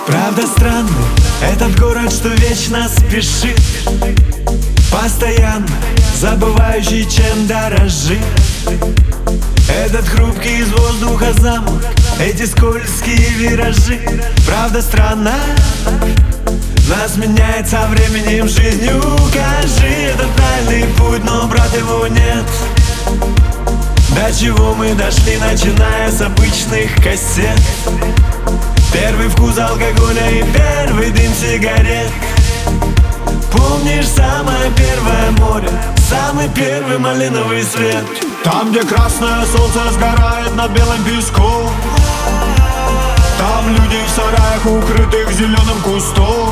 Правда странный этот город, что вечно спешит, постоянно забывающий, чем дорожит. Этот хрупкий из воздуха замок, эти скользкие виражи. Правда странно, нас меняет со временем жизнь. Укажи этот правильный путь, но, брат, его нет. До чего мы дошли, начиная с обычных кассет. Первый вкус алкоголя и первый дым сигарет. Помнишь самое первое море, самый первый малиновый свет? Там, где красное солнце сгорает над белым песком, там люди в сараях, укрытых зеленым кустом.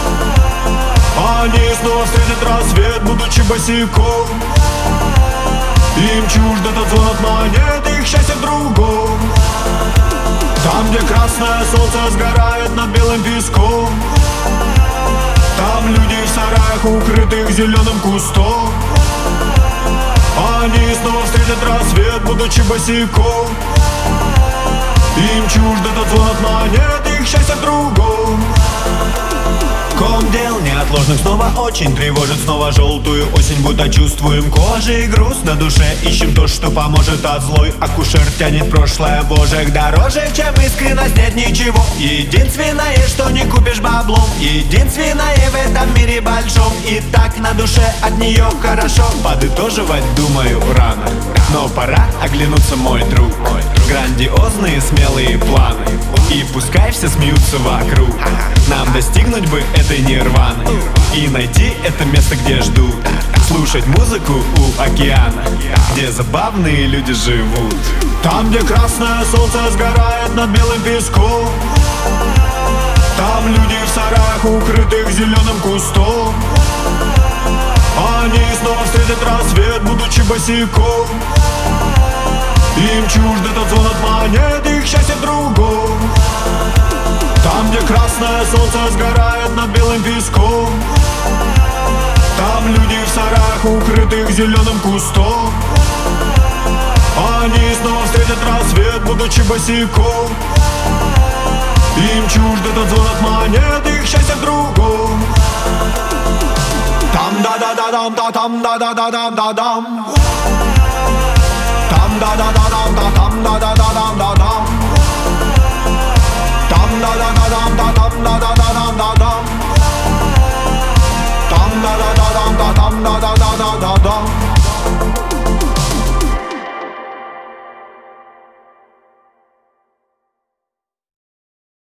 Они снова встретят рассвет, будучи босиком. Им чужд этот звон от монет, их счастье в другом. Там, где красное солнце сгорает над белым песком, там люди в сараях, укрытых зеленым кустом. Они снова встретят рассвет, будучи босиком. Им чужд этот звон от монет, их счастье в другом. Ком дел неотложных снова очень тревожит. Снова желтую осень, будто чувствуем кожей груз на душе. Ищем то, что поможет, от злой акушер тянет прошлое вожек. Дороже, чем искренность, нет ничего. Единственное, что не купишь баблом. Единственное в этом мире большом. И так на душе от нее хорошо. Подытоживать, думаю, рано, но пора оглянуться, мой друг. Грандиозные смелые планы, и пускай все смеются вокруг. Нам достигнуть бы этой нирваны и найти это место, где ждут. Слушать музыку у океана, где забавные люди живут. Там, где красное солнце сгорает над белым песком, там люди в сараях, укрытых зеленым кустом. Они снова встретят рассвет, будучи босиком. Им чужд этот звон от монет, их счастье в другом. Там, где красное солнце сгорает над белым песком, там люди в сараях, укрытых зеленым кустом. Они снова встретят рассвет, будучи босиком. Им чужд этот звон от монет, их счастье в другом. Там да-да-да-дам, да-там да-да-да-дам, да-дам. Там да-да-да-дам, да-там да-да-да-дам, да-дам. Там да-да-да-дам, да-там да-да-да.